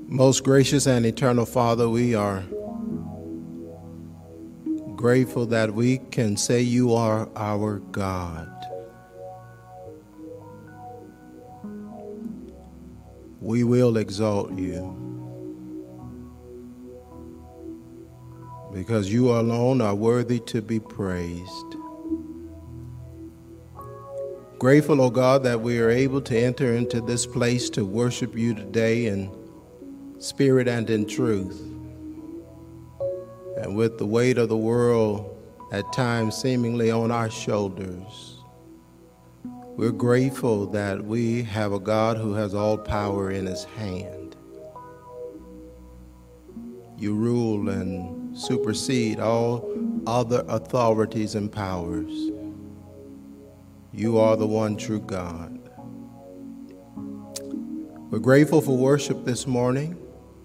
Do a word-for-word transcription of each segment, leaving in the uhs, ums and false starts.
Most gracious and eternal Father, we are grateful that we can say you are our God. We will exalt you because you alone are worthy to be praised. Grateful, O God, that we are able to enter into this place to worship you today in spirit and in truth. And with the weight of the world at times seemingly on our shoulders, we're grateful that we have a God who has all power in his hand. You rule and supersede all other authorities and powers. You are the one true God. We're grateful for worship this morning.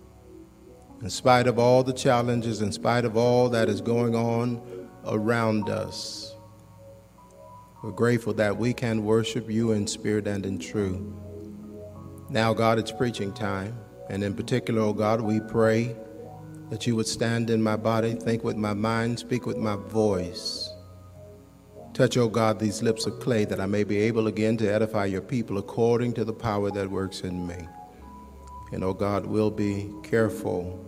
In spite of all the challenges, in spite of all that is going on around us, we're grateful that we can worship you in spirit and in truth. Now, God, it's preaching time. And in particular, oh God, we pray that you would stand in my body, think with my mind, speak with my voice. Touch, oh God, these lips of clay that I may be able again to edify your people according to the power that works in me. And, oh God, we'll be careful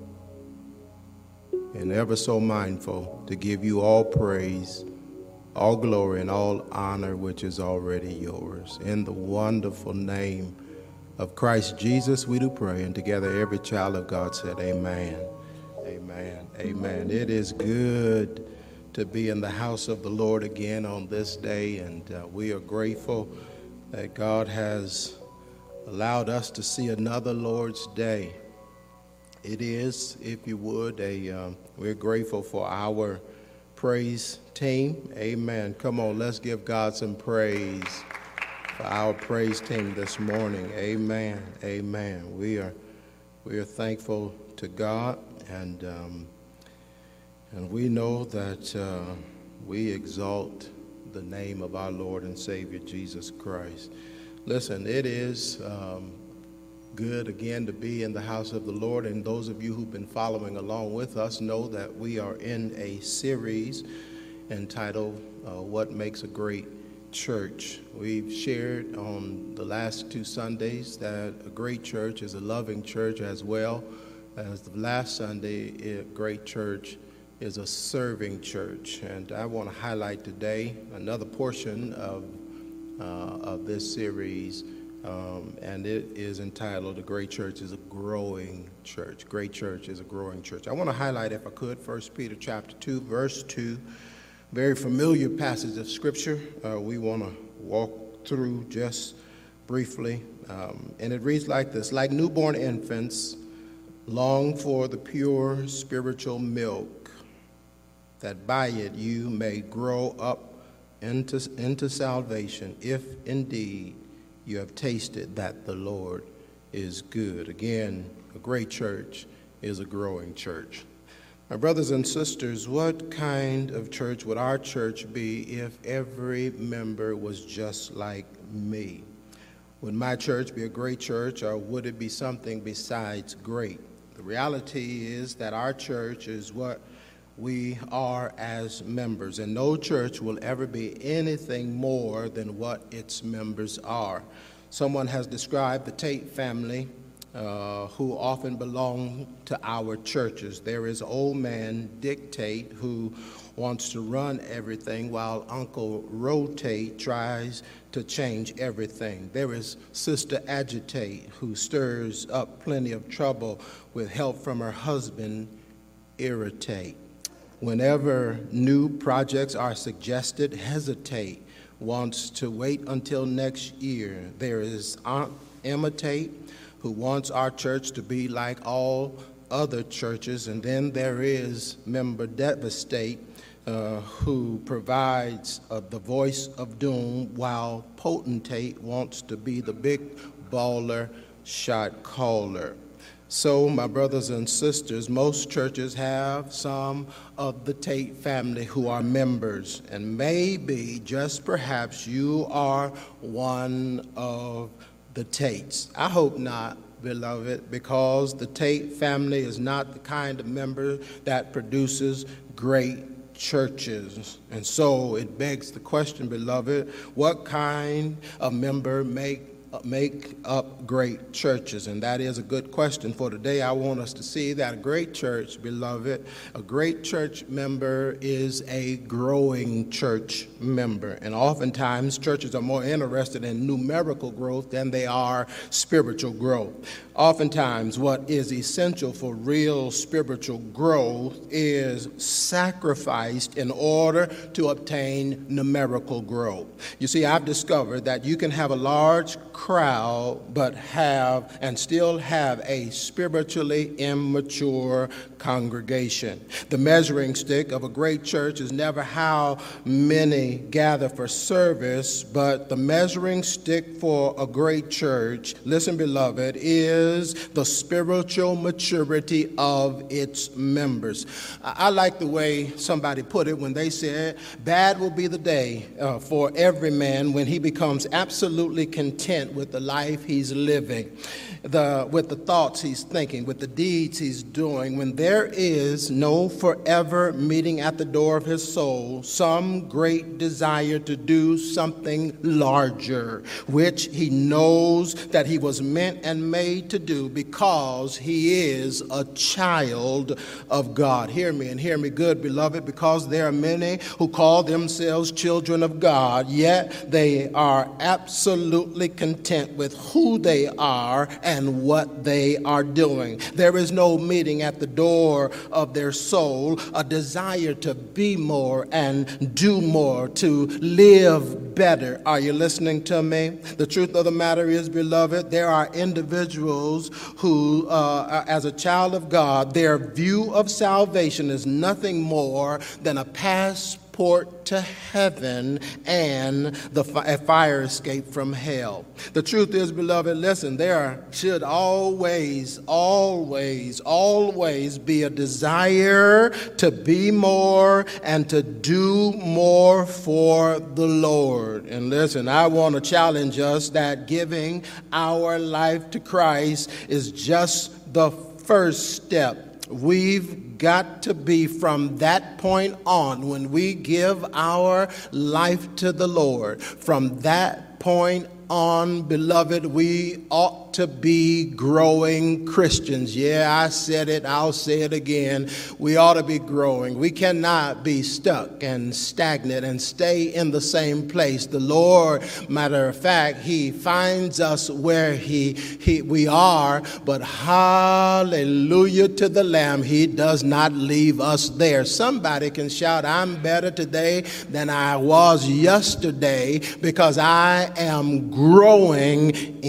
and ever so mindful to give you all praise, all glory, and all honor, which is already yours. In the wonderful name of Christ Jesus, we do pray. And together, every child of God said, amen, amen, amen. It is good to be in the house of the Lord again on this day, and uh, we are grateful that God has allowed us to see another Lord's Day. It is, if you would, a um, we're grateful for our praise team. Amen. Come on, let's give God some praise for our praise team this morning. Amen. Amen. We are we are thankful to God, and um, and we know that uh, we exalt the name of our Lord and Savior Jesus Christ. Listen, it is um, good again to be in the house of the Lord, and those of you who've been following along with us know that we are in a series entitled uh, What Makes a Great Church. We've shared on the last two Sundays that a great church is a loving church, as well as the last Sunday, a great church is a serving church. And I want to highlight today another portion of uh, of this series, um, and it is entitled, "A Great Church is a Growing Church." Great church is a growing church. I want to highlight, if I could, First Peter chapter two, verse two, very familiar passage of Scripture. Uh, we want to walk through just briefly, um, and it reads like this: "Like newborn infants, long for the pure spiritual milk, that by it you may grow up into, into salvation, if indeed you have tasted that the Lord is good." Again, a great church is a growing church. My brothers and sisters, what kind of church would our church be if every member was just like me? Would my church be a great church, or would it be something besides great? The reality is that our church is what we are as members, and no church will ever be anything more than what its members are. Someone has described the Tate family, uh, who often belong to our churches. There is old man Dick Tate, who wants to run everything, while Uncle Ro Tate tries to change everything. There is Sister Agitate, who stirs up plenty of trouble with help from her husband, Irritate. Whenever new projects are suggested, Hesitate wants to wait until next year. There is Aunt Imitate, who wants our church to be like all other churches. And then there is Member Devastate, uh, who provides uh, the voice of doom, while Potentate wants to be the big baller shot caller. So, my brothers and sisters, most churches have some of the Tate family who are members, and maybe, just perhaps, you are one of the Tates. I hope not, beloved, because the Tate family is not the kind of member that produces great churches. And so it begs the question, beloved, what kind of member make make up great churches? And that is a good question for today. I want us to see that a great church, beloved, a great church member is a growing church member. And oftentimes churches are more interested in numerical growth than they are spiritual growth. Oftentimes what is essential for real spiritual growth is sacrificed in order to obtain numerical growth. You see, I've discovered that you can have a large crowd but have and still have a spiritually immature congregation. The measuring stick of a great church is never how many gather for service, but the measuring stick for a great church, listen, beloved, is the spiritual maturity of its members. I like the way somebody put it when they said, bad will be the day uh, for every man when he becomes absolutely content with the life he's living, the with the thoughts he's thinking, with the deeds he's doing, when there is no forever meeting at the door of his soul, some great desire to do something larger, which he knows that he was meant and made to do because he is a child of God. Hear me and hear me good, beloved, because there are many who call themselves children of God, yet they are absolutely content with who they are and what they are doing. There is no meeting at the door of their soul, a desire to be more and do more, to live better. Are you listening to me? The truth of the matter is, beloved, there are individuals who, uh, as a child of God, their view of salvation is nothing more than a passport to heaven and the fi- a fire escape from hell. The truth is, beloved, listen, there should always, always, always be a desire to be more and to do more for the Lord. And listen, I want to challenge us that giving our life to Christ is just the first step. We've got to be from that point on, when we give our life to the Lord, from that point on, beloved, we ought to be growing Christians. Yeah, I said it. I'll say it again. We ought to be growing. We cannot be stuck and stagnant and stay in the same place. The Lord, matter of fact, He finds us where he, he we are, but hallelujah to the Lamb, He does not leave us there. Somebody can shout, I'm better today than I was yesterday because I am growing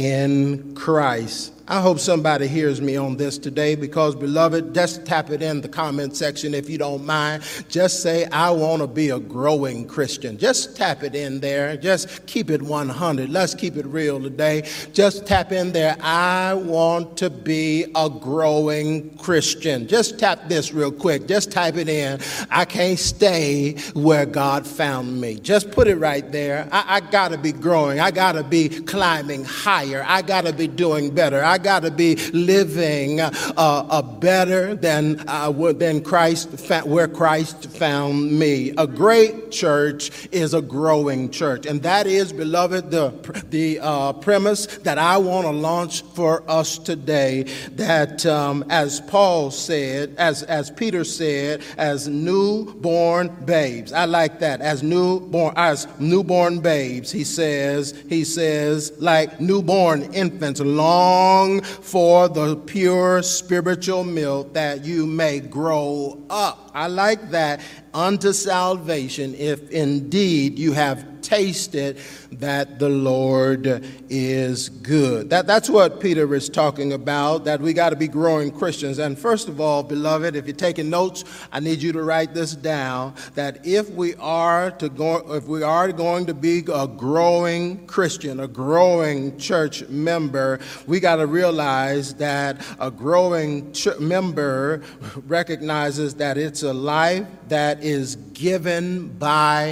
in Christ. I hope somebody hears me on this today because, beloved, just tap it in the comment section if you don't mind. Just say, I want to be a growing Christian. Just tap it in there. Just keep it one hundred. Let's keep it real today. Just tap in there, I want to be a growing Christian. Just tap this real quick. Just type it in. I can't stay where God found me. Just put it right there. I, I got to be growing. I got to be climbing higher. I got to be doing better. I got to be living uh, uh, better than uh, than Christ, fa- where Christ found me. A great church is a growing church, and that is, beloved, the the uh, premise that I want to launch for us today. That um, as Paul said, as as Peter said, as newborn babes. I like that. As newborn as newborn babes, he says he says like newborn infants, long for the pure spiritual milk that you may grow up. I like that. Unto salvation, if indeed you have tasted that the Lord is good. That, that's what Peter is talking about, that we got to be growing Christians. And first of all, beloved, if you're taking notes, I need you to write this down, that if we are to go, if we are going to be a growing Christian, a growing church member, we got to realize that a growing ch- member recognizes that it's a life that is given by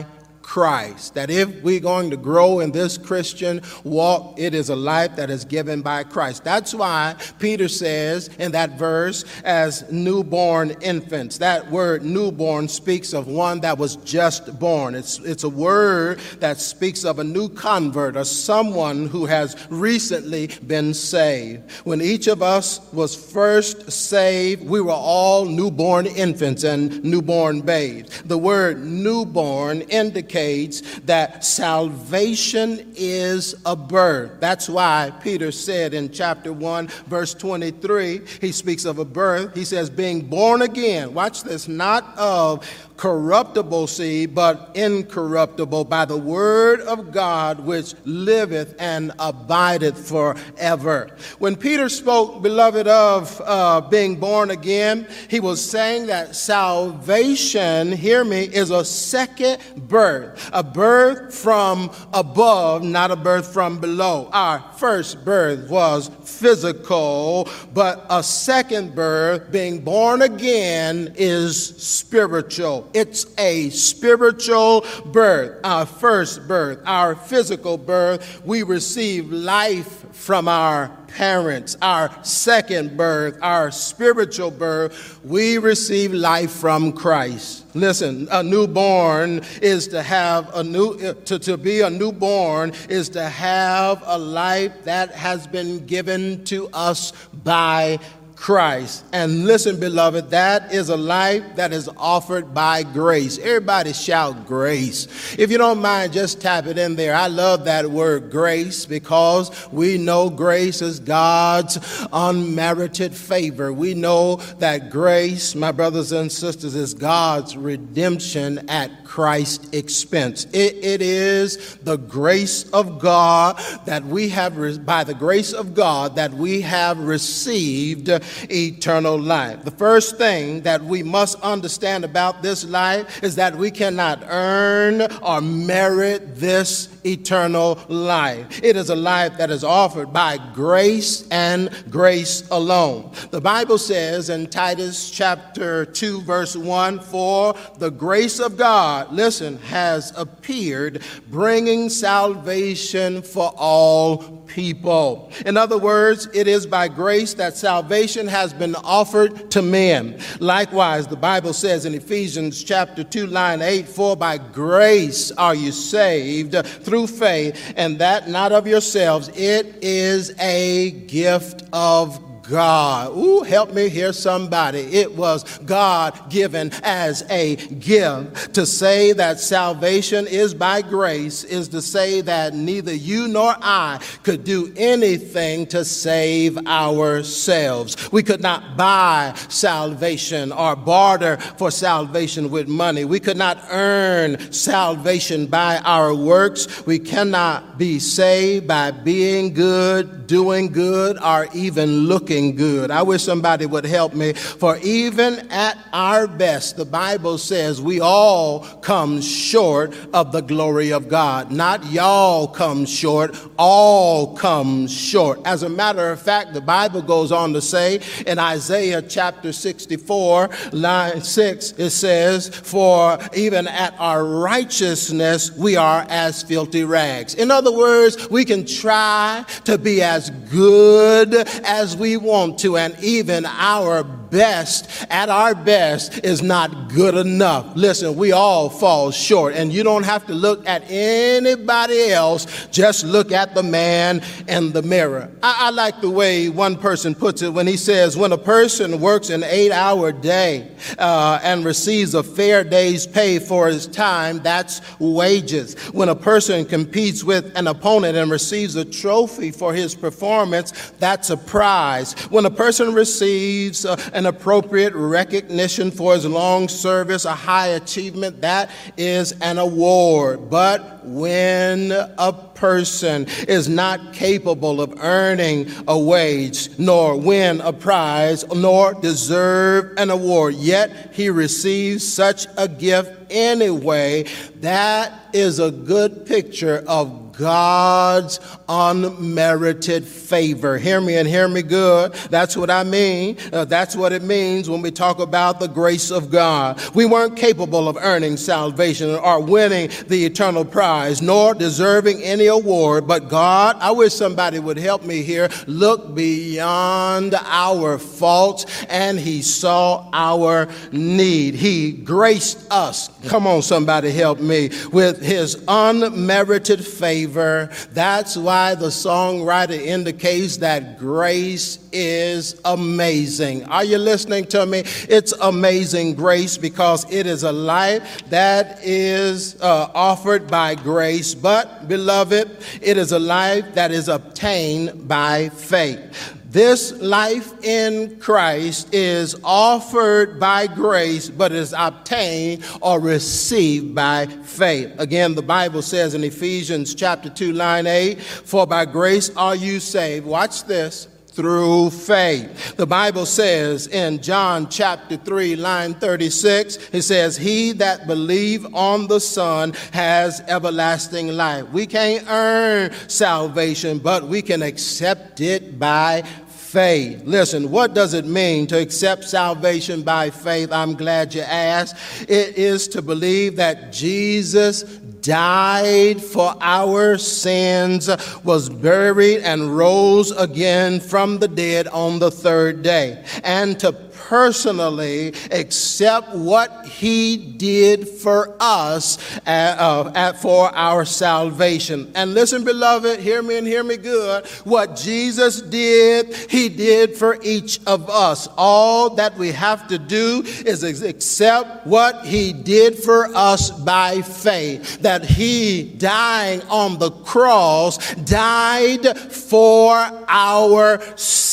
Christ. That if we're going to grow in this Christian walk, it is a life that is given by Christ. That's why Peter says in that verse, as newborn infants. That word newborn speaks of one that was just born. It's, it's a word that speaks of a new convert or someone who has recently been saved. When each of us was first saved, we were all newborn infants and newborn babes. The word newborn indicates that salvation is a birth. That's why Peter said in chapter one, verse twenty-three, he speaks of a birth. He says, being born again, watch this, not of corruptible seed, but incorruptible, by the word of God, which liveth and abideth forever. When Peter spoke, beloved, of uh, being born again, he was saying that salvation, hear me, is a second birth, a birth from above, not a birth from below. Our first birth was physical, but a second birth, being born again, is spiritual. It's a spiritual birth. Our first birth, our physical birth, we receive life from our parents. Our second birth, our spiritual birth, we receive life from Christ. Listen, a newborn is to have a new, to, to be a newborn is to have a life that has been given to us by Christ. And listen, beloved, that is a life that is offered by grace. Everybody shout grace. If you don't mind, just tap it in there. I love that word grace because we know grace is God's unmerited favor. We know that grace, my brothers and sisters, is God's redemption at Christ's expense. It, it is the grace of God that we have, re- by the grace of God that we have received eternal life. The first thing that we must understand about this life is that we cannot earn or merit this eternal life. It is a life that is offered by grace and grace alone. The Bible says in Titus chapter two, verse one, for the grace of God, listen, has appeared, bringing salvation for all people. In other words, it is by grace that salvation has been offered to men. Likewise, the Bible says in Ephesians chapter two, line eight, for by grace are you saved through faith, and that not of yourselves. It is a gift of God. Ooh, help me hear somebody. It was God given as a gift. To say that salvation is by grace is to say that neither you nor I could do anything to save ourselves. We could not buy salvation or barter for salvation with money. We could not earn salvation by our works. We cannot be saved by being good, doing good, or even looking good. I wish somebody would help me. For even at our best, the Bible says we all come short of the glory of God. Not y'all come short, all come short. As a matter of fact, the Bible goes on to say in Isaiah chapter sixty-four, line six, it says, for even at our righteousness, we are as filthy rags. In other words, we can try to be as good as we want to, and even our best, at our best, is not good enough. Listen, we all fall short, and you don't have to look at anybody else. Just look at the man in the mirror. I, I like the way one person puts it when he says, when a person works an eight-hour day uh, and receives a fair day's pay for his time, that's wages. When a person competes with an opponent and receives a trophy for his performance, that's a prize. When a person receives uh, an appropriate recognition for his long service, a high achievement, that is an award. But when a person is not capable of earning a wage, nor win a prize, nor deserve an award, yet he receives such a gift anyway, that is a good picture of God's unmerited favor. Hear me and hear me good. That's what I mean. Uh, that's what it means when we talk about the grace of God. We weren't capable of earning salvation or winning the eternal prize, nor deserving any award. But God, I wish somebody would help me here, look beyond our faults, and he saw our need. He graced us. Come on, somebody help me, with his unmerited favor. That's why the songwriter indicates that grace is amazing. Are you listening to me? It's amazing grace because it is a life that is uh, offered by grace, but beloved, it is a life that is obtained by faith. This life in Christ is offered by grace, but is obtained or received by faith. Again, the Bible says in Ephesians chapter two, line eight, for by grace are you saved. Watch this. Through faith. The Bible says in John chapter three, line thirty-six, it says, he that believe on the Son has everlasting life. We can't earn salvation, but we can accept it by faith. Listen, what does it mean to accept salvation by faith? I'm glad you asked. It is to believe that Jesus died for our sins, was buried, and rose again from the dead on the third day, and to personally accept what he did for us uh, uh, for our salvation. And listen, beloved, hear me and hear me good. What Jesus did, he did for each of us. All that we have to do is accept what he did for us by faith, that he, dying on the cross, died for our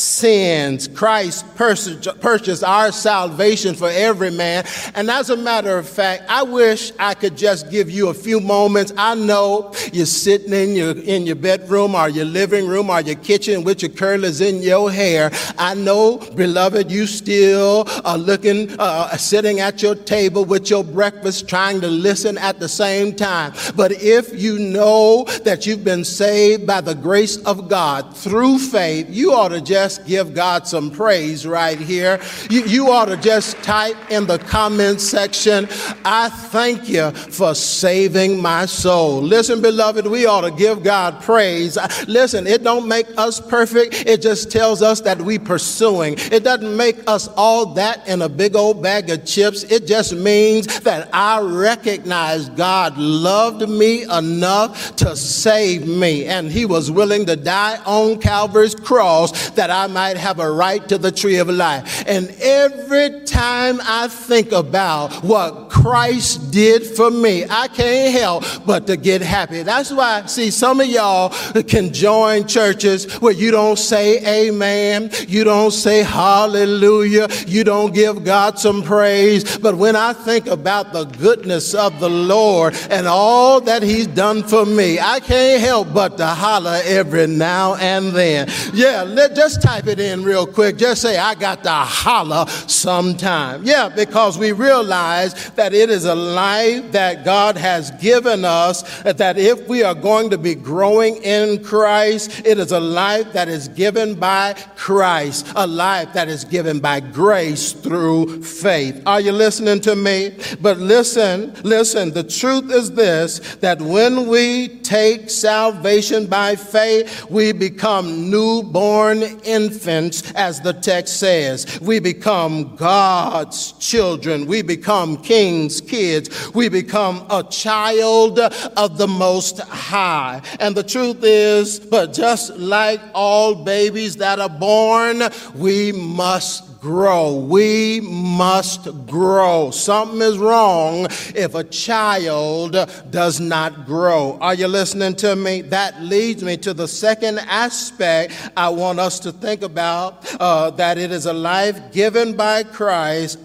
sins. Christ purchased our salvation for every man. And as a matter of fact, I wish I could just give you a few moments. I know you're sitting in your in your bedroom or your living room or your kitchen with your curlers in your hair. I know, beloved, you still are looking, uh, sitting at your table with your breakfast, trying to listen at the same time. But if you know that you've been saved by the grace of God through faith, you ought to just give God some praise right here. You, you ought to just type in the comment section, I thank you for saving my soul. Listen, beloved, we ought to give God praise. Listen, it don't make us perfect. It just tells us that we pursuing. It doesn't make us all that in a big old bag of chips. It just means that I recognize God loved me enough to save me, and he was willing to die on Calvary's cross that I might have a right to the tree of life. And every time I think about what Christ did for me, I can't help but to get happy. That's why, see, some of y'all can join churches where you don't say amen, you don't say hallelujah, you don't give God some praise. But when I think about the goodness of the Lord and all that he's done for me, I can't help but to holler every now and then. Yeah, let, just type it in real quick. Just say, I got to holler sometime. Yeah, because we realize that it is a life that God has given us, that if we are going to be growing in Christ, it is a life that is given by Christ, a life that is given by grace through faith. Are you listening to me? But listen, listen, the truth is this, that when we take salvation by faith, we become newborn infants, as the text says. We become God's children. We become king's kids. We become a child of the Most High. And the truth is, but just like all babies that are born, we must grow. We must grow. Something is wrong if a child does not grow. Are you listening to me? That leads me to the second aspect I want us to think about, uh, that it is a life given by Christ ought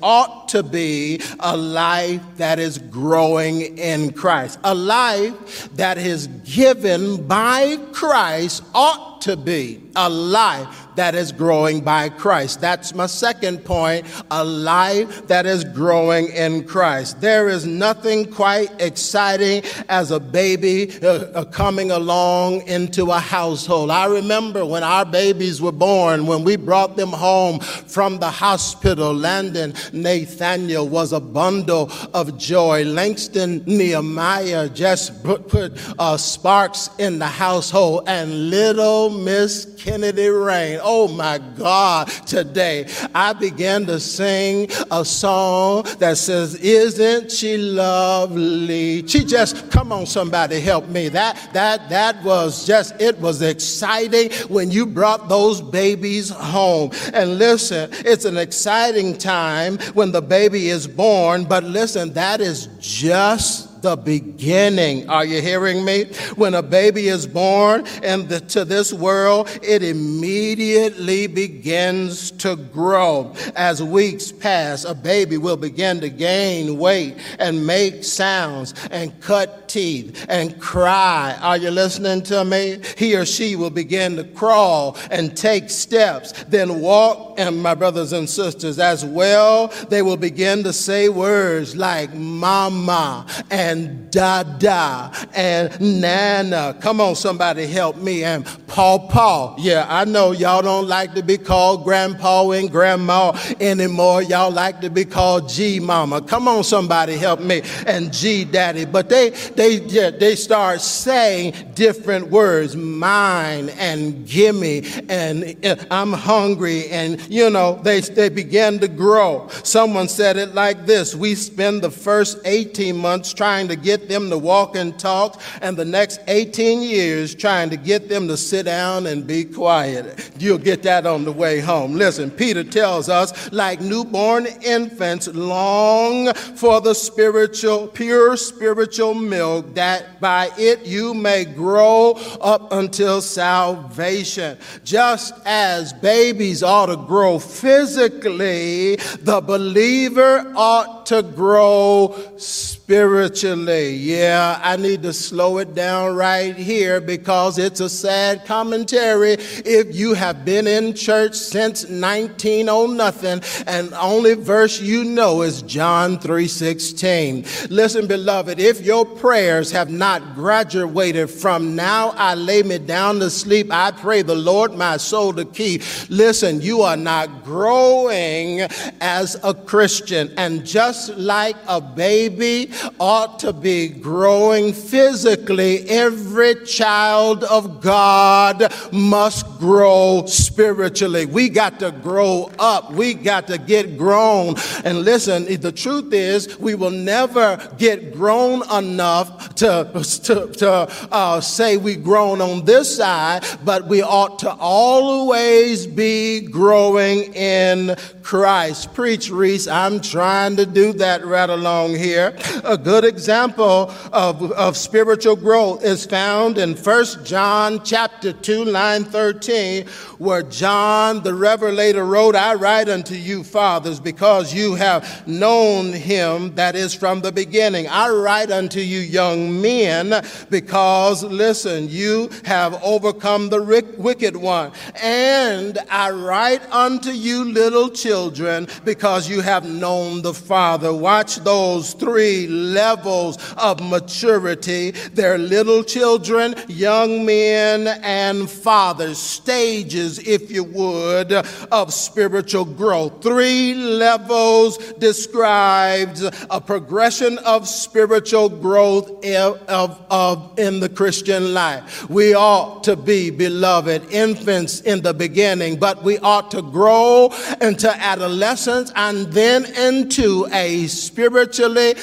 ought to be a life that is growing in Christ. A life that is given by Christ ought to be a life that is growing by Christ. That's my second point, a life that is growing in Christ. There is nothing quite exciting as a baby uh, uh, coming along into a household. I remember when our babies were born, when we brought them home from the hospital, Landon Nathaniel was a bundle of joy. Langston Nehemiah just put, put uh, sparks in the household, and little Miss Kennedy Rain. Oh my God, today I began to sing a song that says, "Isn't she lovely?" She just, come on, somebody help me. That, that, that was just, it was exciting when you brought those babies home. And listen, it's an exciting time when the baby is born, but listen, that is just the beginning. Are you hearing me? When a baby is born into this world, it immediately begins to grow. As weeks pass, a baby will begin to gain weight and make sounds and cut teeth and cry. Are you listening to me? He or she will begin to crawl and take steps, then walk, and my brothers and sisters as well, they will begin to say words like mama and and dada and nana. Come on, somebody help me. And pawpaw. Yeah, I know y'all don't like to be called grandpa and grandma anymore. Y'all like to be called G mama. Come on, somebody help me. And G daddy. But they they yeah, they start saying different words. Mine and gimme and uh, I'm hungry. And you know, they they begin to grow. Someone said it like this: we spend the first eighteen months trying to get them to walk and talk, and the next eighteen years trying to get them to sit down and be quiet. You'll get that on the way home. Listen, Peter tells us, like newborn infants, long for the spiritual, pure spiritual milk, that by it you may grow up until salvation. Just as babies ought to grow physically, the believer ought to grow spiritually. Yeah, I need to slow it down right here because it's a sad commentary if you have been in church since nineteen oh nothing and only verse you know is John three sixteen. Listen, beloved, if your prayers have not graduated from now I lay me down to sleep, I pray the Lord my soul to keep. Listen, you are not growing as a Christian. And just like a baby ought to be growing physically, every child of God must grow spiritually. We got to grow up. We got to get grown. And listen, the truth is we will never get grown enough to, to, to uh, say we grown on this side, but we ought to always be growing in Christ. Preach, Reese. I'm trying to do that right along here. A good example of, of spiritual growth is found in First John chapter two, line thirteen, where John the Revelator wrote, I write unto you, fathers, because you have known him that is from the beginning. I write unto you, young men, because, listen, you have overcome the wicked one. And I write unto you, little children, because you have known the Father. Watch those three levels of maturity. They're little children, young men, and fathers. Stages, if you would, of spiritual growth. Three levels describes a progression of spiritual growth of, of, of in the Christian life. We ought to be, beloved, infants in the beginning, but we ought to grow into adolescence and then into a spiritually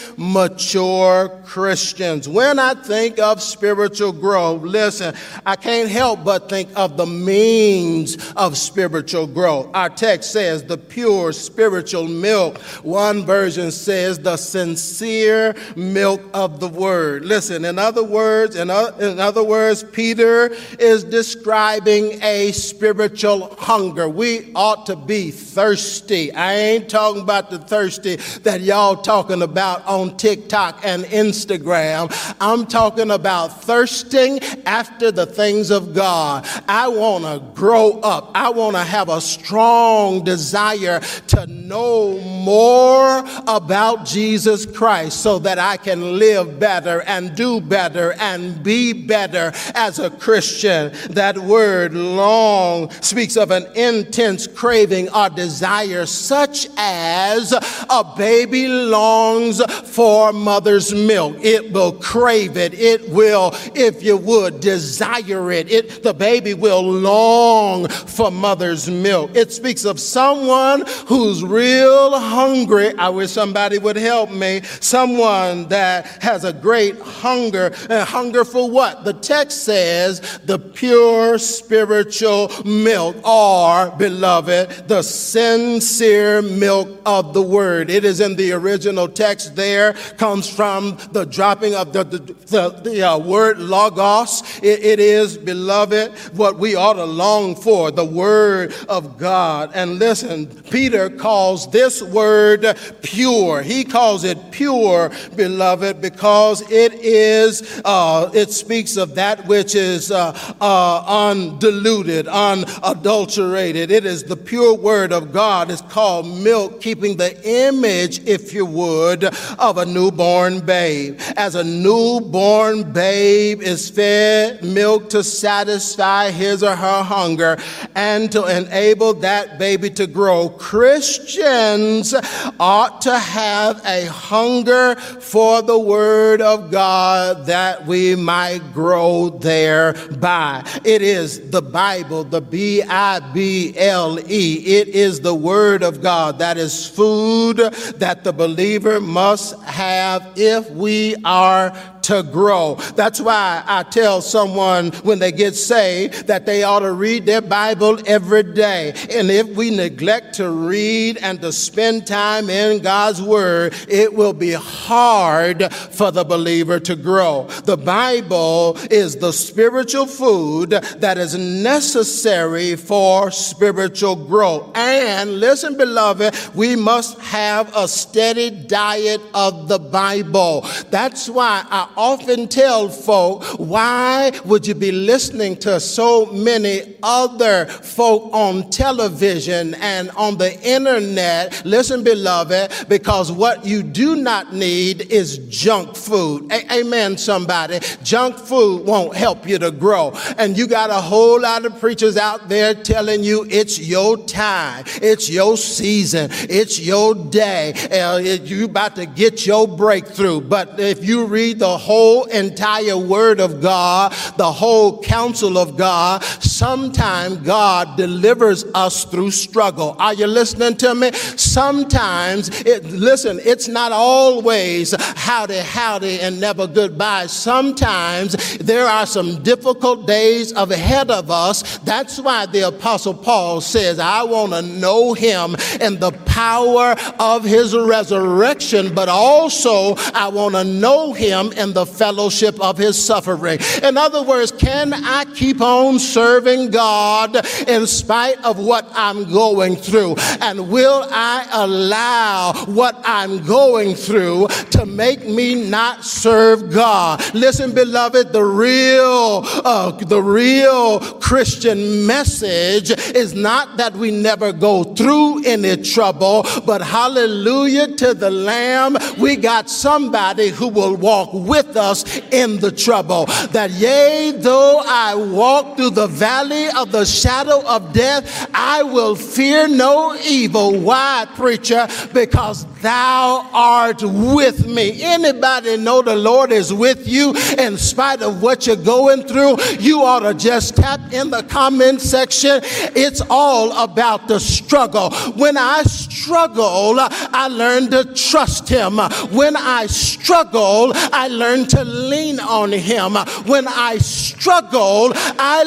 mature Christians. When I think of spiritual growth, listen, I can't help but think of the means of spiritual growth. Our text says the pure spiritual milk. One version says the sincere milk of the word. word. Listen, in other words, in, o- in other words, Peter is describing a spiritual hunger. We ought to be thirsty. I ain't talking about the thirsty that y'all talking about on TikTok and Instagram. I'm talking about thirsting after the things of God. I want to grow up. I want to have a strong desire to know more about Jesus Christ so that I can live better and do better and be better as a Christian. That word long speaks of an intense craving or desire, such as a baby longs for mother's milk. It will crave it. It will, if you would, desire it. It the baby will long for mother's milk. It speaks of someone who's real hungry. I wish somebody would help me. Someone that has a great hunger. And hunger for what? The text says the pure spiritual milk, or, beloved, the sincere milk of the word. It is in the original text there, comes from the dropping of the, the, the, the uh, word logos. It, it is, beloved, what we ought to long for, the word of God. And listen, Peter calls this word pure. He calls it pure, beloved, because it is, uh, it speaks of that which is uh, uh, undiluted, unadulterated. It is the pure word of God. It's called milk, keeping the image, if you would, of a newborn babe. As a newborn babe is fed milk to satisfy his or her hunger and to enable that baby to grow, Christians ought to have a hunger for the word of God that we might grow thereby. It is the Bible, the B I B L E. It is the word of God that is food that the believer must have if we are to grow. That's why I tell someone when they get saved that they ought to read their Bible every day. And if we neglect to read and to spend time in God's word, it will be hard for the believer to grow. The Bible is the spiritual food that is necessary for spiritual growth. And listen, beloved, we must have a steady diet of the Bible. That's why I often tell folk, why would you be listening to so many other folk on television and on the internet? Listen, beloved, because what you do not need is junk food. A- amen, somebody. Junk food won't help you to grow. And you got a whole lot of preachers out there telling you it's your time, it's your season, it's your day, uh, you about to get your breakthrough. But if you read the whole entire word of God, the whole counsel of God, sometimes God delivers us through struggle. Are you listening to me? Sometimes, it, listen, it's not always howdy, howdy, and never goodbye. Sometimes there are some difficult days ahead of us. That's why the Apostle Paul says, I want to know him and the power of his resurrection, but also I want to know him in the fellowship of his suffering. In other words, can I keep on serving God in spite of what I'm going through? And will I allow what I'm going through to make me not serve God? Listen, beloved, the real, uh, the real Christian message is not that we never go through any trouble, but hallelujah to the Lamb, we got somebody who will walk with us in the trouble. That yea, though I walk through the valley of the shadow of death, I will fear no evil. Why, preacher? Because thou art with me. Anybody know the Lord is with you in spite of what you're going through? You ought to just tap in the comment section. It's all about the struggle. When I struggle, I learn to trust him. When I struggle, I learn to lean on him. When I struggle, I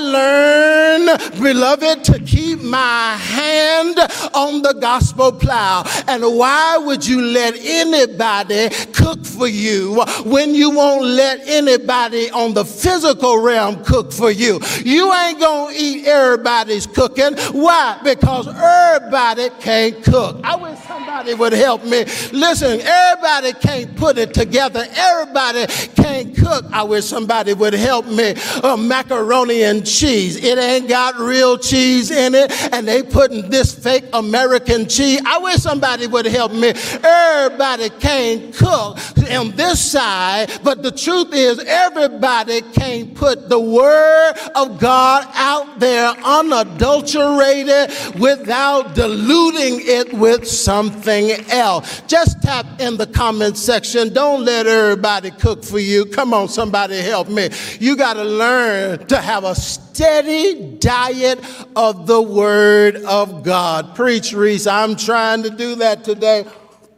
learn, beloved, to keep my hand on the gospel plow. And why would you let anybody cook for you, when you won't let anybody on the physical realm cook for you. You ain't gonna eat everybody's cooking. Why? Because everybody can't cook. I wish somebody would help me. Listen, everybody can't put it together. Everybody can't cook. I wish somebody would help me. Uh, macaroni and cheese. It ain't got real cheese in it, and they putting this fake American cheese. I wish somebody would help me. Everybody can't cook on this side, but the truth is everybody can't put the word of God out there unadulterated without diluting it with something else. Just tap in the comment section. Don't let everybody cook for you. Come on, somebody help me. You got to learn to have a steady diet of the word of God. Preach, Reese. I'm trying to do that today.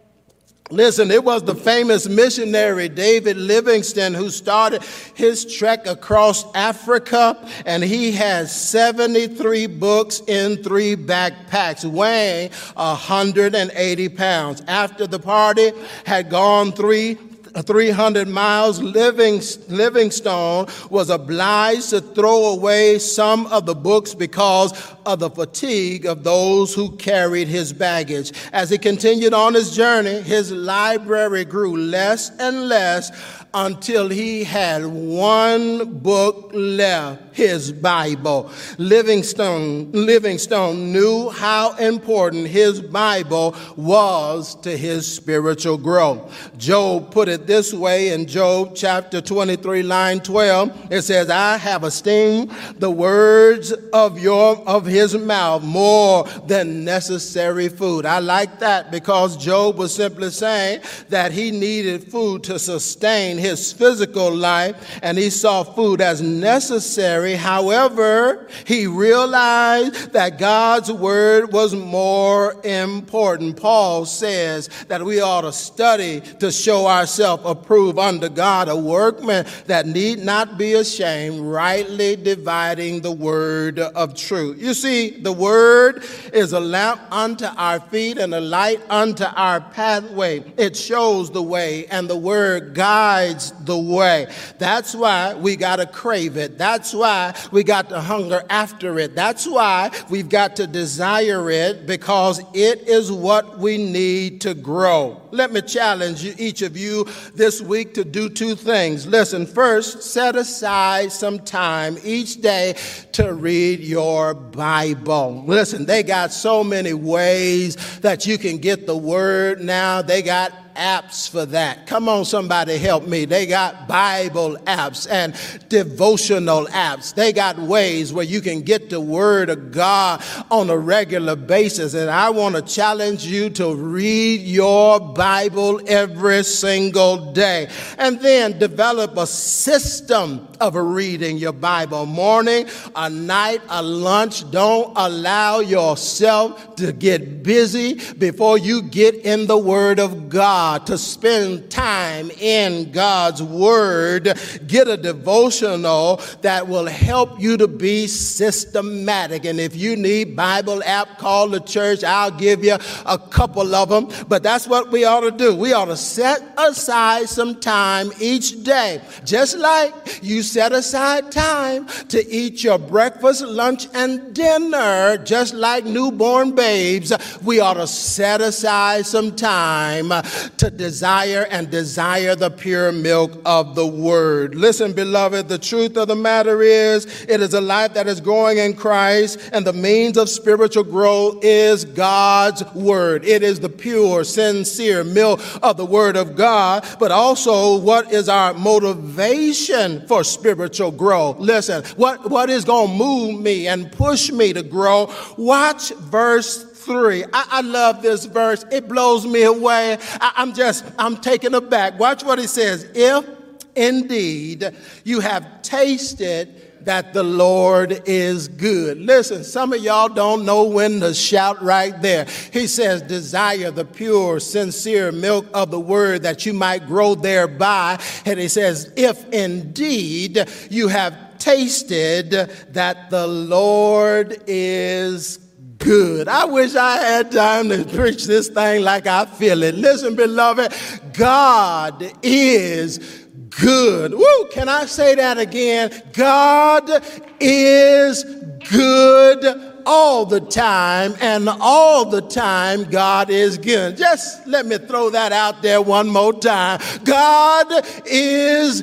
Listen, it was the famous missionary David Livingstone who started his trek across Africa, and he has seventy-three books in three backpacks, weighing one hundred eighty pounds. After the party had gone three three hundred miles, Livingstone was obliged to throw away some of the books because of the fatigue of those who carried his baggage. As he continued on his journey, his library grew less and less until he had one book left, his Bible. Livingstone, Livingstone knew how important his Bible was to his spiritual growth. Job put it this way in Job chapter twenty-three, line twelve. It says, I have esteemed the words of your of his mouth more than necessary food. I like that because Job was simply saying that he needed food to sustain his physical life, and he saw food as necessary. However, he realized that God's word was more important. Paul says that we ought to study to show ourselves approved unto God, a workman that need not be ashamed, rightly dividing the word of truth. You see, the word is a lamp unto our feet and a light unto our pathway. It shows the way, and the word guides the way. That's why we got to crave it. That's why we got to hunger after it. That's why we've got to desire it, because it is what we need to grow. Let me challenge you, each of you this week to do two things. Listen, first, set aside some time each day to read your Bible. Listen, they got so many ways that you can get the word now. They got apps for that. Come on, somebody help me. They got Bible apps and devotional apps. They got ways where you can get the word of God on a regular basis. And I want to challenge you to read your Bible every single day. And then develop a system of reading your Bible. Morning, a night, a lunch. Don't allow yourself to get busy before you get in the word of God. To spend time in God's word. Get a devotional that will help you to be systematic. And if you need Bible app, call the church. I'll give you a couple of them. But that's what we ought to do. We ought to set aside some time each day. Just like you set aside time to eat your breakfast, lunch, and dinner, just like newborn babes, we ought to set aside some time to desire and desire the pure milk of the word. Listen, beloved, the truth of the matter is it is a life that is growing in Christ, and the means of spiritual growth is God's word. It is the pure, sincere milk of the word of God, but also what is our motivation for spiritual growth. Listen, what, what is going to move me and push me to grow? Watch verse three. I, I love this verse. It blows me away. I, I'm just, I'm taken aback. Watch what it says. If indeed you have tasted that the Lord is good. Listen, some of y'all don't know when to shout right there. He says, desire the pure, sincere milk of the word that you might grow thereby. And he says, if indeed you have tasted that the Lord is good. I wish I had time to preach this thing like I feel it. Listen, beloved, God is good. Woo, can I say that again? God is good all the time, and all the time God is good. Just let me throw that out there one more time. God is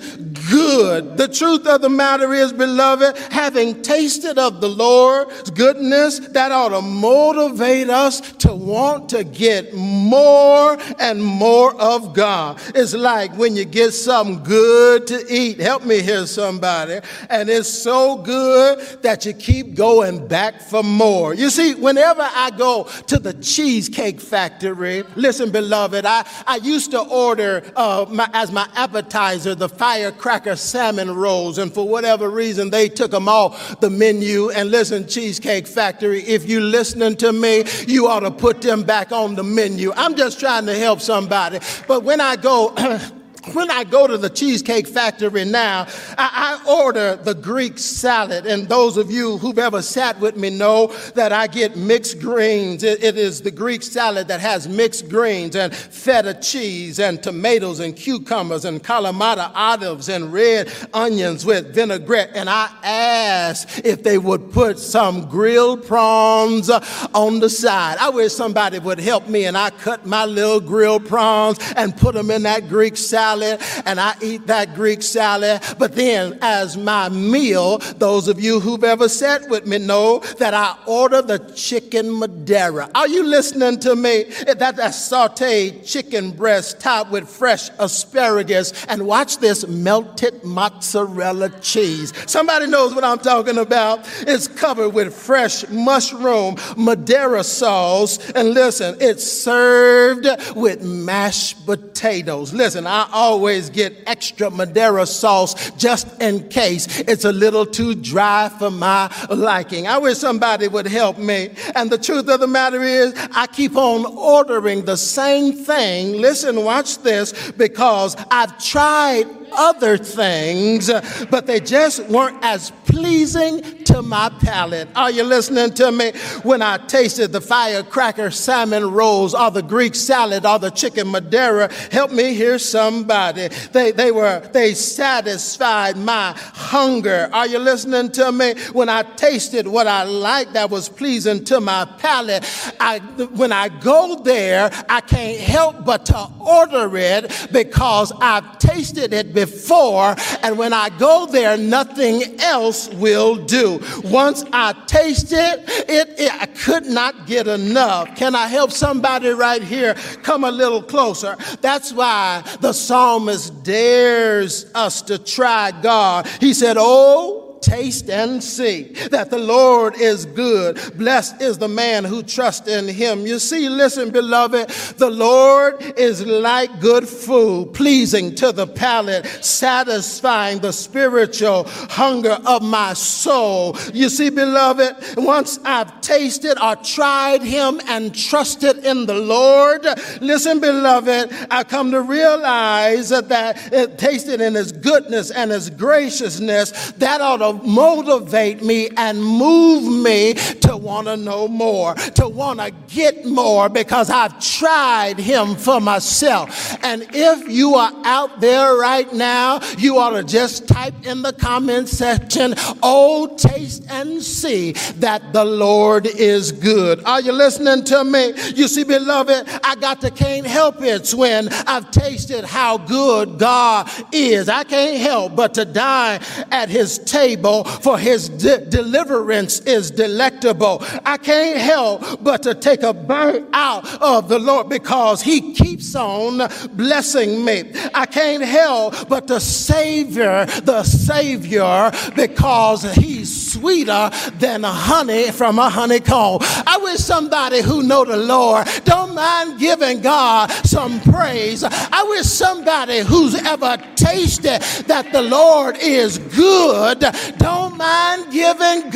good. The truth of the matter is, beloved, having tasted of the Lord's goodness, that ought to motivate us to want to get more and more of God. It's like when you get something good to eat. Help me here, somebody. And it's so good that you keep going back for more. You see, whenever I go to the Cheesecake Factory, listen, beloved, I, I used to order uh, my, as my appetizer the firecracker salmon rolls, and for whatever reason, they took them off the menu. And listen, Cheesecake Factory, if you listening to me, you ought to put them back on the menu. I'm just trying to help somebody. But when I go... When I go to the Cheesecake Factory now, I, I order the Greek salad. And those of you who've ever sat with me know that I get mixed greens. It, it is the Greek salad that has mixed greens and feta cheese and tomatoes and cucumbers and Kalamata olives and red onions with vinaigrette. And I asked if they would put some grilled prawns on the side. I wish somebody would help me, and I cut my little grilled prawns and put them in that Greek salad. And I eat that Greek salad. But then as my meal, those of you who've ever sat with me know that I order the chicken Madeira. Are you listening to me? That, that sauteed chicken breast topped with fresh asparagus. And watch this, melted mozzarella cheese. Somebody knows what I'm talking about. It's covered with fresh mushroom Madeira sauce. And listen, it's served with mashed potatoes. Listen, I always get extra Madeira sauce just in case it's a little too dry for my liking. I wish somebody would help me. And the truth of the matter is, I keep on ordering the same thing. Listen, watch this, because I've tried other things, but they just weren't as pleasing to my palate. Are you listening to me? When I tasted the firecracker salmon rolls or the Greek salad or the chicken Madeira, help me hear somebody. They, they were, they satisfied my hunger. Are you listening to me? When I tasted what I liked that was pleasing to my palate, I, when I go there, I can't help but to order it because I've tasted it before. Before, and when I go there, nothing else will do. Once I taste it, it, it, I could not get enough. Can I help somebody right here? Come a little closer. That's why the psalmist dares us to try God. He said, "Oh, taste and see that the Lord is good. Blessed is the man who trusts in him." You see, listen, beloved, the Lord is like good food, pleasing to the palate, satisfying the spiritual hunger of my soul. You see, beloved, once I've tasted or tried him and trusted in the Lord, listen, beloved, I come to realize that, that it tasted in his goodness and his graciousness, that ought to motivate me and move me to want to know more, to want to get more, because I've tried him for myself. And if you are out there right now, you ought to just type in the comment section, "Oh, taste and see that the Lord is good." Are you listening to me? You see, beloved, I got to can't help it when I've tasted how good God is. I can't help but to dine at his table, for his de- deliverance is delectable. I can't help but to take a bite out of the Lord because he keeps on blessing me. I can't help but to savor the Savior because he's sweeter than honey from a honeycomb. I wish somebody who know the Lord don't mind giving God some praise. I wish somebody who's ever tasted that the Lord is good don't mind giving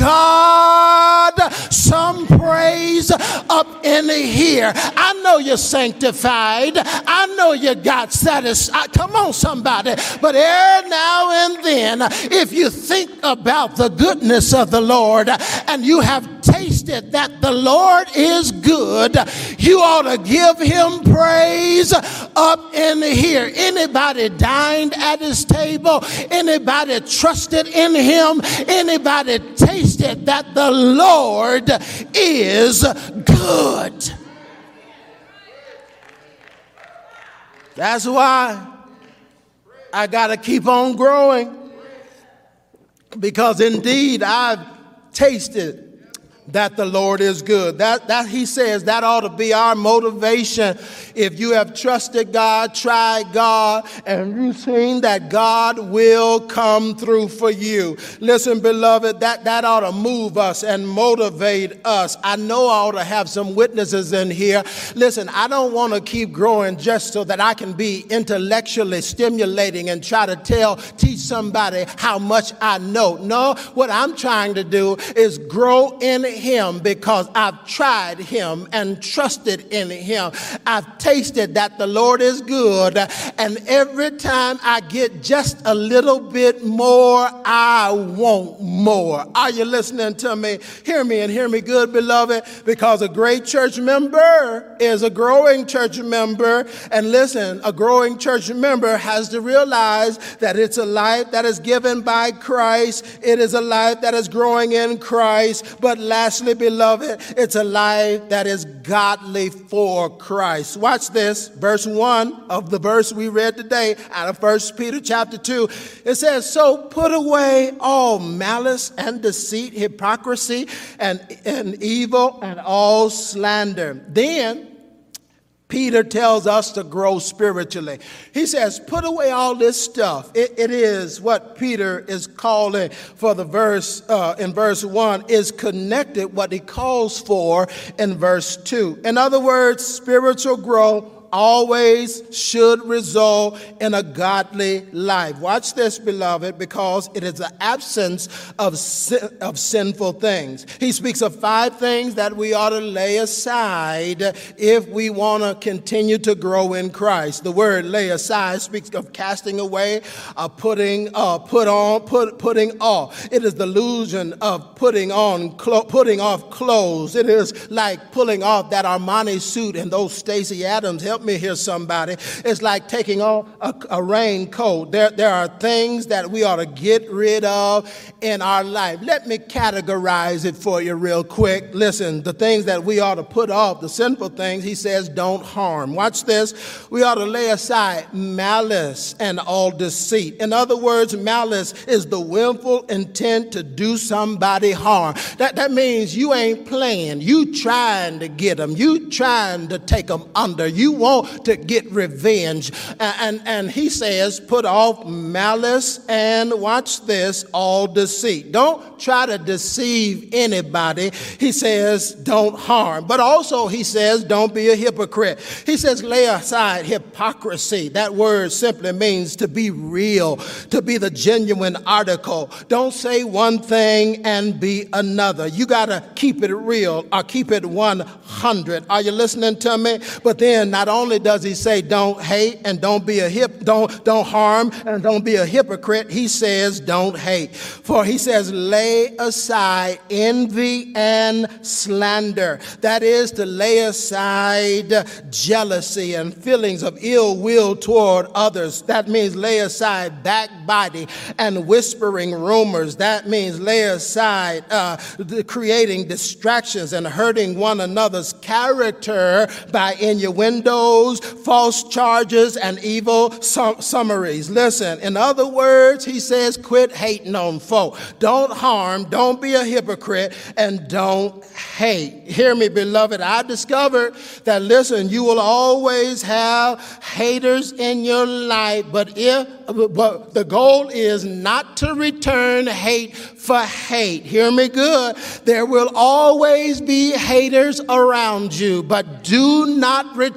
God some praise up in here. I know you're sanctified. I know you got satisfied. Come on, somebody. But every now and then, if you think about the goodness of the Lord and you have tasted that the Lord is good, you ought to give him praise up in here. Anybody dined at his table? Anybody trusted in him? Anybody tasted that the Lord is good? That's why I got to keep on growing, because indeed I've tasted that the Lord is good. That, that he says that ought to be our motivation. If you have trusted God, tried God, and you've seen that God will come through for you. Listen, beloved, that, that ought to move us and motivate us. I know I ought to have some witnesses in here. Listen, I don't want to keep growing just so that I can be intellectually stimulating and try to tell, teach somebody how much I know. No, what I'm trying to do is grow in him, because I've tried him and trusted in him. I've tasted that the Lord is good, and every time I get just a little bit more, I want more. Are you listening to me? Hear me and hear me good, beloved, because a great church member is a growing church member. And listen, a growing church member has to realize that it's a life that is given by Christ. It is a life that is growing in Christ. But last Lastly, beloved, it's a life that is godly for Christ. Watch this, verse one of the verse we read today out of First Peter chapter two. It says, so put away all malice and deceit, hypocrisy and, and evil and all slander. Then Peter tells us to grow spiritually. He says, put away all this stuff. It, it is what Peter is calling for the verse uh, in verse one is connected what he calls for in verse two. In other words, spiritual growth always should result in a godly life. Watch this, beloved, because it is the absence of sin, of sinful things. He speaks of five things that we ought to lay aside if we want to continue to grow in Christ. The word lay aside speaks of casting away, uh, putting, uh, put on, put, putting off. It is the illusion of putting on, clo- putting off clothes. It is like pulling off that Armani suit and those Stacey Adams. Help me hear somebody. It's like taking on a, a raincoat. There, there are things that we ought to get rid of in our life. Let me categorize it for you real quick. Listen, the things that we ought to put off, the sinful things, he says, don't harm. Watch this. We ought to lay aside malice and all deceit. In other words, malice is the willful intent to do somebody harm. That, that means you ain't playing. You trying to get them. You trying to take them under. You want to get revenge. And, and, and he says, put off malice and watch this, all deceit. Don't try to deceive anybody. He says, don't harm. But also he says, don't be a hypocrite. He says, lay aside hypocrisy. That word simply means to be real, to be the genuine article. Don't say one thing and be another. You got to keep it real or keep it one hundred. Are you listening to me? But then not only does he say don't hate and don't be a hip, don't, don't harm and don't be a hypocrite, he says don't hate. For he says lay aside envy and slander. That is to lay aside jealousy and feelings of ill will toward others. That means lay aside backbiting and whispering rumors. That means lay aside uh, creating distractions and hurting one another's character by innuendos, false charges, and evil sum- summaries. Listen, in other words, he says, quit hating on folk. Don't harm, don't be a hypocrite, and don't hate. Hear me, beloved. I discovered that, listen, you will always have haters in your life, but if but the goal is not to return hate for hate. Hear me good. There will always be haters around you, but do not return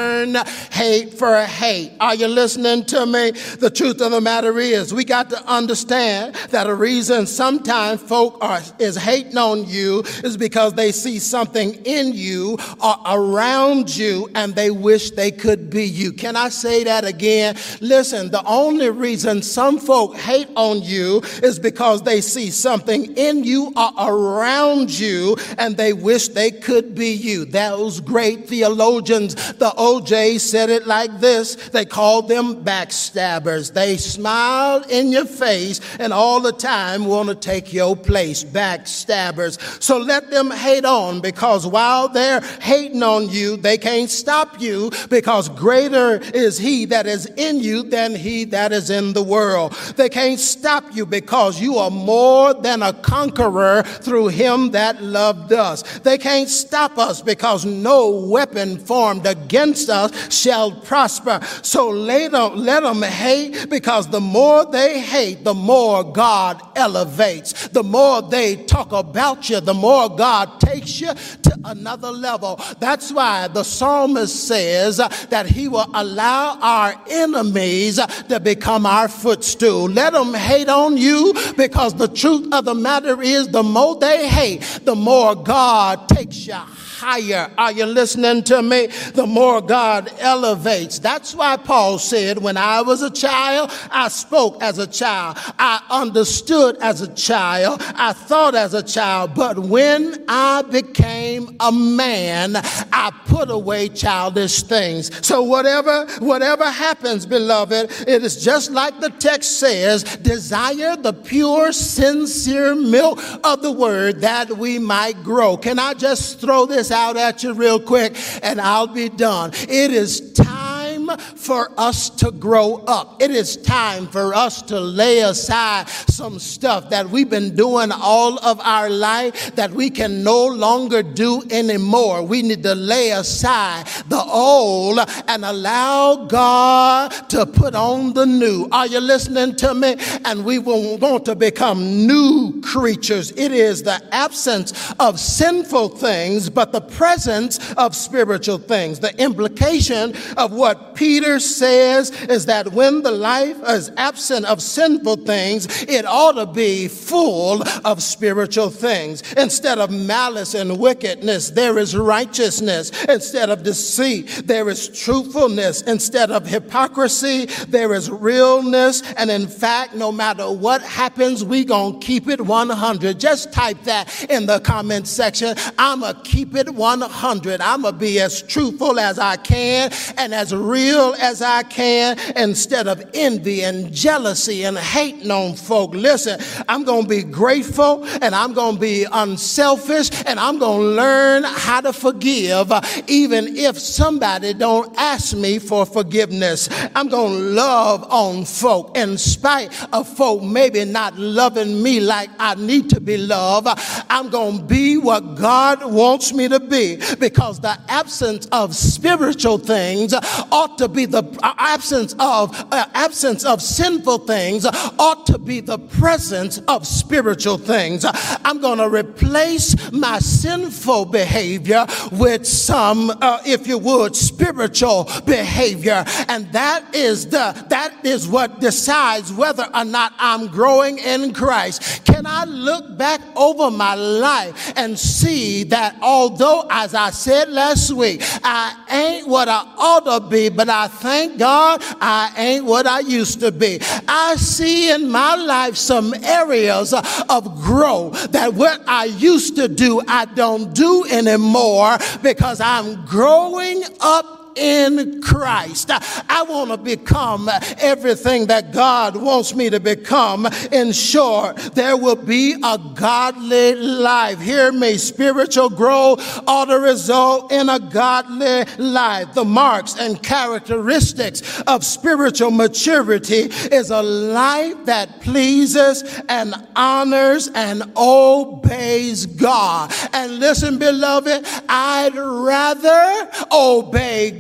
return hate for hate. Are you listening to me? The truth of the matter is, we got to understand that a reason sometimes folk are is hating on you is because they see something in you or around you and they wish they could be you. Can I say that again? Listen, the only reason some folk hate on you is because they see something in you or around you and they wish they could be you. Those great theologians, the O J said it like this. They called them backstabbers. They smiled in your face and all the time want to take your place. Backstabbers. So let them hate on, because while they're hating on you, they can't stop you, because greater is he that is in you than he that is in the world. They can't stop you because you are more than a conqueror through him that loved us. They can't stop us because no weapon formed against us shall prosper. So let them, let them hate, because the more they hate, the more God elevates. The more they talk about you, the more God takes you to another level. That's why the psalmist says that he will allow our enemies to become our footstool. Let them hate on you, because the truth of the matter is, the more they hate, the more God takes you higher. Are you listening to me? The more God elevates. That's why Paul said, when I was a child, I spoke as a child. I understood as a child. I thought as a child. But when I became a man, I put away childish things. So whatever, whatever happens, beloved, it is just like the text says, desire the pure, sincere milk of the word that we might grow. Can I just throw this out at you real quick and I'll be done? It is time for us to grow up. It is time for us to lay aside some stuff that we've been doing all of our life that we can no longer do anymore. We need to lay aside the old and allow God to put on the new. Are you listening to me? And we will want to become new creatures. It is the absence of sinful things, but the presence of spiritual things. The implication of what Peter says is that when the life is absent of sinful things, it ought to be full of spiritual things. Instead of malice and wickedness, there is righteousness. Instead of deceit, there is truthfulness. Instead of hypocrisy, there is realness. And in fact, no matter what happens, we gonna keep it one hundred. Just type that in the comment section. I'ma keep it one hundred. I'ma be as truthful as I can and as real as I can, instead of envy and jealousy and hating on folk. Listen, I'm going to be grateful, and I'm going to be unselfish, and I'm going to learn how to forgive even if somebody don't ask me for forgiveness. I'm going to love on folk in spite of folk maybe not loving me like I need to be loved. I'm going to be what God wants me to be, because the absence of spiritual things ought to be the absence of uh, absence of sinful things ought to be the presence of spiritual things. I'm going to replace my sinful behavior with some, uh, if you would, spiritual behavior, and that is the that is what decides whether or not I'm growing in Christ. Can I look back over my life and see that although, as I said last week, I ain't what I ought to be, but I thank God I ain't what I used to be. I see in my life some areas of growth that what I used to do, I don't do anymore, because I'm growing up in Christ. I want to become everything that God wants me to become. In short, there will be a godly life. Hear me, spiritual growth ought to result in a godly life. The marks and characteristics of spiritual maturity is a life that pleases and honors and obeys God. And listen, beloved, I'd rather obey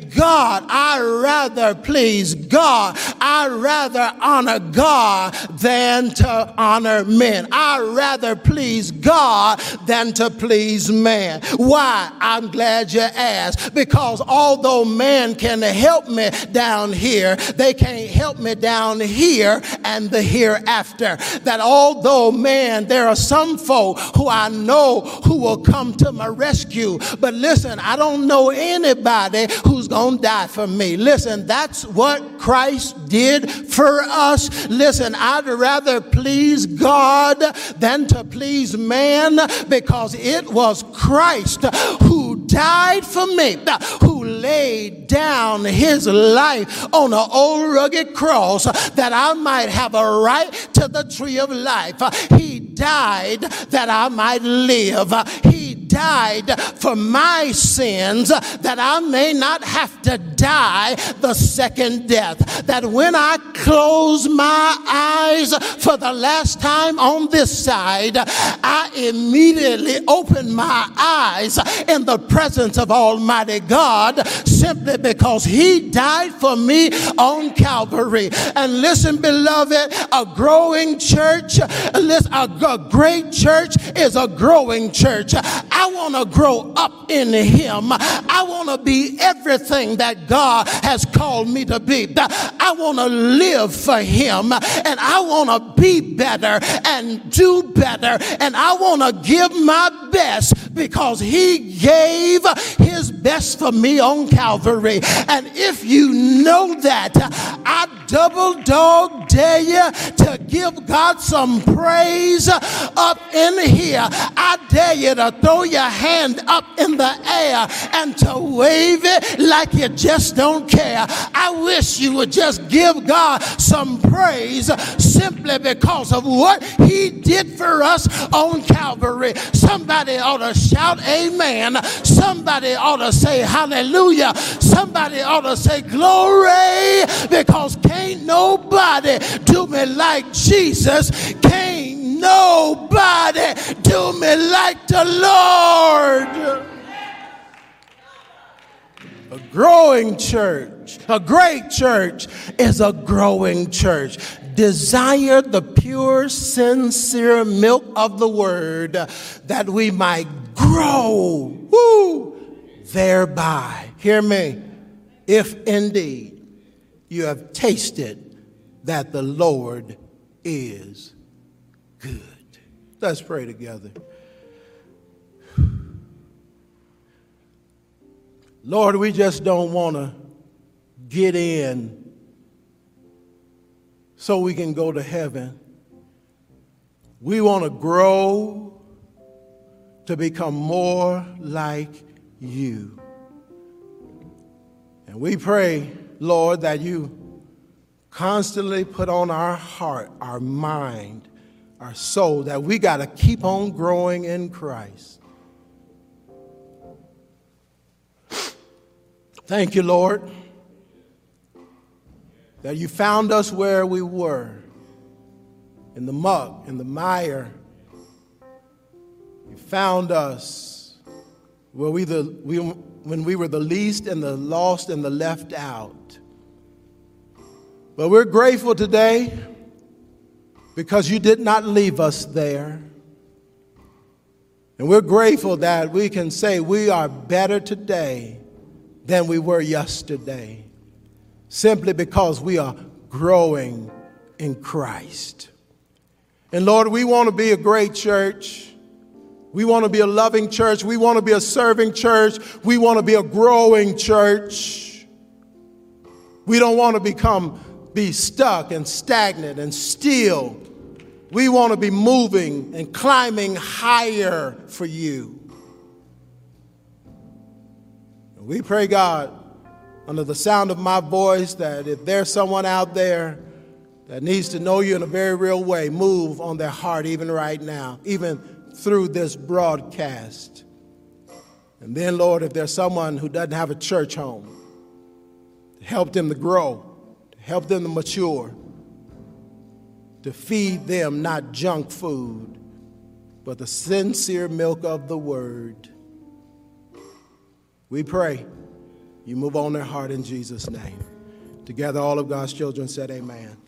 God, I rather please God. I rather honor God than to honor men. I rather please God than to please man. Why? I'm glad you asked. Because although man can help me down here, they can't help me down here and the hereafter. That although man, there are some folk who I know who will come to my rescue. But listen, I don't know anybody who's going to die for me. Listen, that's what Christ did for us. Listen, I'd rather please God than to please man, because it was Christ who died for me, who laid down his life on an old rugged cross that I might have a right to the tree of life. He died that I might live. He died for my sins that I may not have to die the second death. That when I close my eyes for the last time on this side, I immediately open my eyes in the presence of Almighty God, simply because he died for me on Calvary. And listen, beloved, a growing church, listen, a, a great church is a growing church. I want to grow up in him. I want to be everything that God has called me to be. I want to live for him, and I want to be better and do better, and I want to give my best because he gave his best for me on Calvary. And if you know that, I double dog dare you to give God some praise up in here. I dare you to throw your hand up in the air and to wave it like you just don't care. I wish you would just give God some praise simply because of what he did for us on Calvary. Somebody ought to shout amen. Somebody ought to say hallelujah. Somebody ought to say glory, because can't nobody do me like Jesus. Can't nobody do me like the Lord. A growing church, a great church is a growing church. Desire the pure, sincere milk of the word, that we might grow, woo, thereby. Hear me. If indeed you have tasted that the Lord is good. Let's pray together. Lord, we just don't want to get in so we can go to heaven. We want to grow to become more like you. And we pray, Lord, that you constantly put on our heart, our mind, our soul, that we got to keep on growing in Christ. Thank you, Lord, that you found us where we were, in the muck, in the mire. You found us where we the we when we were the least and the lost and the left out. But we're grateful today because you did not leave us there. And we're grateful that we can say we are better today than we were yesterday, simply because we are growing in Christ. And Lord, we want to be a great church. We want to be a loving church. We want to be a serving church. We want to be a growing church. We don't want to become, be stuck and stagnant and still. We want to be moving and climbing higher for you. We pray, God, under the sound of my voice, that if there's someone out there that needs to know you in a very real way, move on their heart even right now, even through this broadcast. And then, Lord, if there's someone who doesn't have a church home, help them to grow, help them to mature, to feed them not junk food, but the sincere milk of the word. We pray You move on their heart in Jesus' name. Together, all of God's children said amen.